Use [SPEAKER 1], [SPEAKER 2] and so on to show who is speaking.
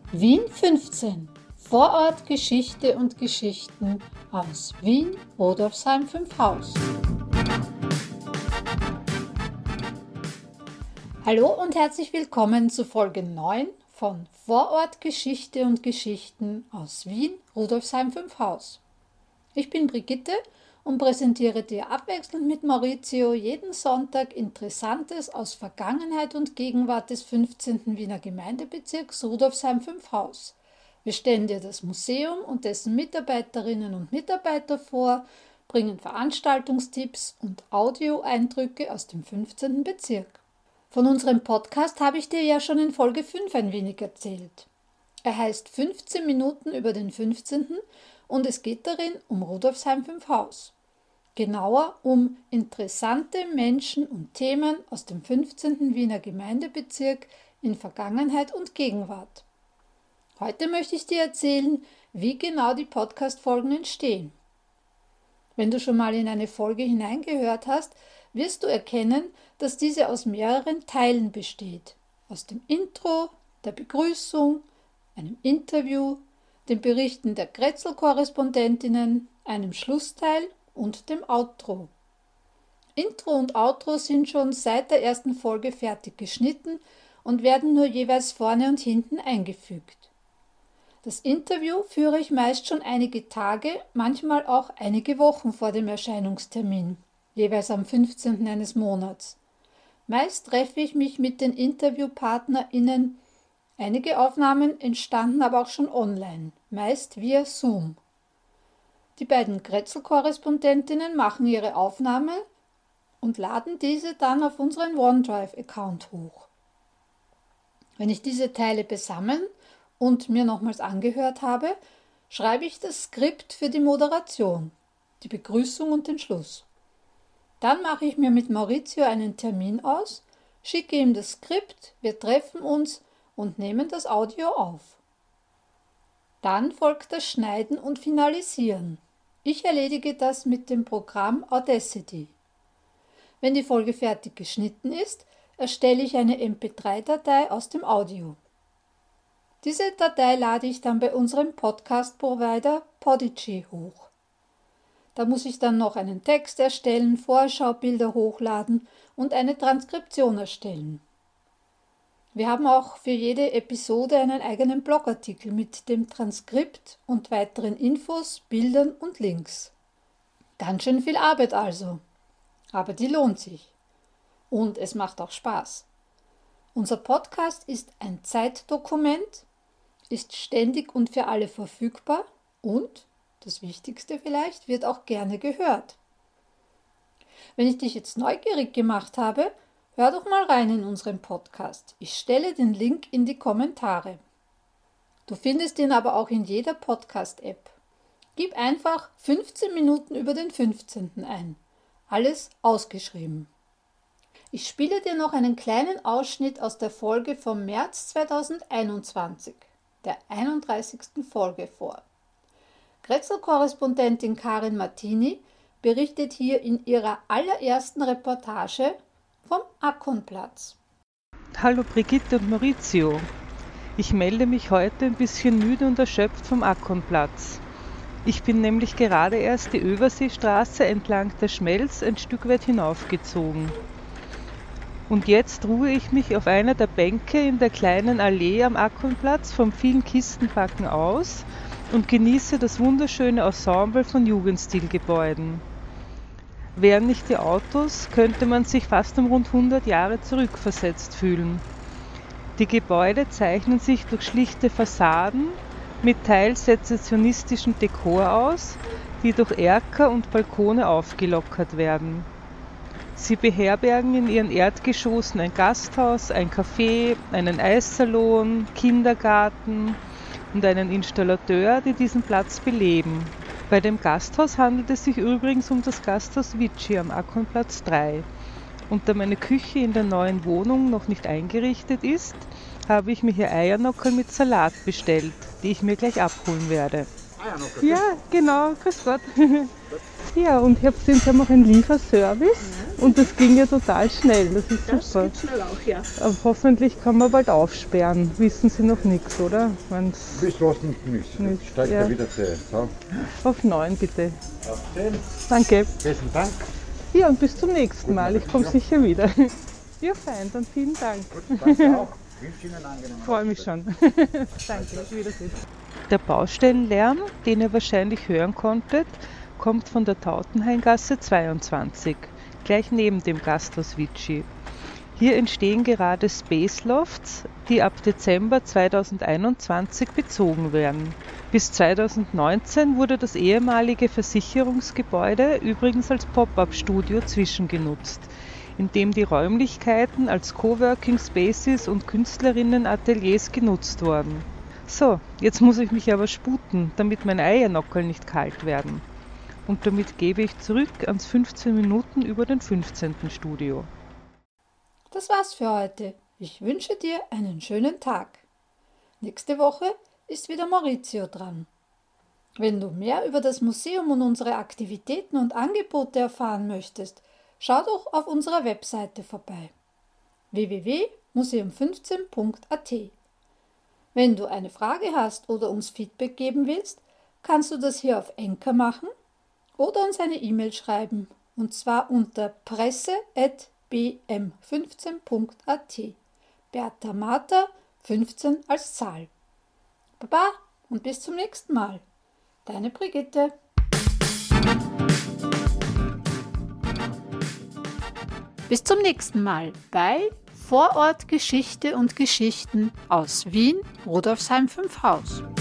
[SPEAKER 1] Wien 15. Vorort Geschichte und Geschichten aus Wien, Rudolfsheim 5 Haus. Hallo und herzlich willkommen zu Folge 9 von Vorort Geschichte und Geschichten aus Wien, Rudolfsheim 5 Haus. Ich bin Brigitte und präsentiere dir abwechselnd mit Maurizio jeden Sonntag Interessantes aus Vergangenheit und Gegenwart des 15. Wiener Gemeindebezirks Rudolfsheim 5 Haus. Wir stellen dir das Museum und dessen Mitarbeiterinnen und Mitarbeiter vor, bringen Veranstaltungstipps und Audioeindrücke aus dem 15. Bezirk. Von unserem Podcast habe ich dir ja schon in Folge 5 ein wenig erzählt. Er heißt 15 Minuten über den 15. und es geht darin um Rudolfsheim 5 Haus. Genauer um interessante Menschen und Themen aus dem 15. Wiener Gemeindebezirk in Vergangenheit und Gegenwart. Heute möchte ich dir erzählen, wie genau die Podcast-Folgen entstehen. Wenn du schon mal in eine Folge hineingehört hast, wirst du erkennen, dass diese aus mehreren Teilen besteht. Aus dem Intro, der Begrüßung, einem Interview, den Berichten der Grätzl-Korrespondentinnen, einem Schlussteil und dem Outro. Intro und Outro sind schon seit der ersten Folge fertig geschnitten und werden nur jeweils vorne und hinten eingefügt. Das Interview führe ich meist schon einige Tage, manchmal auch einige Wochen vor dem Erscheinungstermin, jeweils am 15. eines Monats. Meist treffe ich mich mit den InterviewpartnerInnen. Einige Aufnahmen entstanden aber auch schon online, meist via Zoom. Die beiden Grätzl-Korrespondentinnen machen ihre Aufnahme und laden diese dann auf unseren OneDrive-Account hoch. Wenn ich diese Teile beisammen und mir nochmals angehört habe, schreibe ich das Skript für die Moderation, die Begrüßung und den Schluss. Dann mache ich mir mit Maurizio einen Termin aus, schicke ihm das Skript, wir treffen uns und nehmen das Audio auf. Dann folgt das Schneiden und Finalisieren. Ich erledige das mit dem Programm Audacity. Wenn die Folge fertig geschnitten ist, erstelle ich eine MP3-Datei aus dem Audio. Diese Datei lade ich dann bei unserem Podcast-Provider Podigy hoch. Da muss ich dann noch einen Text erstellen, Vorschaubilder hochladen und eine Transkription erstellen. Wir haben auch für jede Episode einen eigenen Blogartikel mit dem Transkript und weiteren Infos, Bildern und Links. Ganz schön viel Arbeit also, aber die lohnt sich. Und es macht auch Spaß. Unser Podcast ist ein Zeitdokument, ist ständig und für alle verfügbar und, das Wichtigste vielleicht, wird auch gerne gehört. Wenn ich dich jetzt neugierig gemacht habe, hör doch mal rein in unseren Podcast. Ich stelle den Link in die Kommentare. Du findest ihn aber auch in jeder Podcast-App. Gib einfach 15 Minuten über den 15. ein. Alles ausgeschrieben. Ich spiele dir noch einen kleinen Ausschnitt aus der Folge vom März 2021, der 31. Folge vor. Grätzl-Korrespondentin Karin Martini berichtet hier in ihrer allerersten Reportage vom Akonplatz.
[SPEAKER 2] Hallo Brigitte und Maurizio. Ich melde mich heute ein bisschen müde und erschöpft vom Akonplatz. Ich bin nämlich gerade erst die Överseestraße entlang der Schmelz ein Stück weit hinaufgezogen. Und jetzt ruhe ich mich auf einer der Bänke in der kleinen Allee am Akonplatz vom vielen Kistenpacken aus und genieße das wunderschöne Ensemble von Jugendstilgebäuden. Wären nicht die Autos, könnte man sich fast um rund 100 Jahre zurückversetzt fühlen. Die Gebäude zeichnen sich durch schlichte Fassaden mit teils sezessionistischem Dekor aus, die durch Erker und Balkone aufgelockert werden. Sie beherbergen in ihren Erdgeschossen ein Gasthaus, ein Café, einen Eissalon, Kindergarten und einen Installateur, die diesen Platz beleben. Bei dem Gasthaus handelt es sich übrigens um das Gasthaus Vici am Akonplatz 3. Und da meine Küche in der neuen Wohnung noch nicht eingerichtet ist, habe ich mir hier Eiernockerl mit Salat bestellt, die ich mir gleich abholen werde. Eiernockerl? Ja, genau, grüß Gott. Ja, und ich habe gesehen, sie haben auch einen Lieferservice und das ging ja total schnell. Das ist super.
[SPEAKER 3] Das geht schnell auch, ja.
[SPEAKER 2] Aber hoffentlich kann man bald aufsperren. Wissen Sie noch nichts, oder?
[SPEAKER 4] Bis was nicht. Steigt
[SPEAKER 2] ja.
[SPEAKER 4] er wieder zu. So.
[SPEAKER 2] Auf 9 bitte.
[SPEAKER 4] Auf 10.
[SPEAKER 2] Danke.
[SPEAKER 4] Besten Dank.
[SPEAKER 2] Ja, und bis zum nächsten Mal. Ich komme sicher wieder. Ja, fein, dann vielen Dank.
[SPEAKER 4] Gut, danke auch. Wünsche Ihnen einen angenehmen
[SPEAKER 2] Freue mich schon. Danke, Wiedersehen. Der Baustellenlärm, den ihr wahrscheinlich hören konntet, kommt von der Tautenhaingasse 22, gleich neben dem Gasthaus Vichy. Hier entstehen gerade Space Lofts, die ab Dezember 2021 bezogen werden. Bis 2019 wurde das ehemalige Versicherungsgebäude übrigens als Pop-up-Studio zwischengenutzt, in dem die Räumlichkeiten als Coworking Spaces und Künstlerinnenateliers genutzt wurden. So, jetzt muss ich mich aber sputen, damit meine Eiernockerl nicht kalt werden. Und damit gebe ich zurück ans 15 Minuten über den 15. Studio.
[SPEAKER 1] Das war's für heute. Ich wünsche dir einen schönen Tag. Nächste Woche ist wieder Maurizio dran. Wenn du mehr über das Museum und unsere Aktivitäten und Angebote erfahren möchtest, schau doch auf unserer Webseite vorbei. www.museum15.at. Wenn du eine Frage hast oder uns Feedback geben willst, kannst du das hier auf Anchor machen oder uns eine E-Mail schreiben, und zwar unter presse@bm15.at. Bertha Martha 15 als Zahl. Baba und bis zum nächsten Mal. Deine Brigitte. Bis zum nächsten Mal bei Vorort Geschichte und Geschichten aus Wien, Rudolfsheim 5 Haus.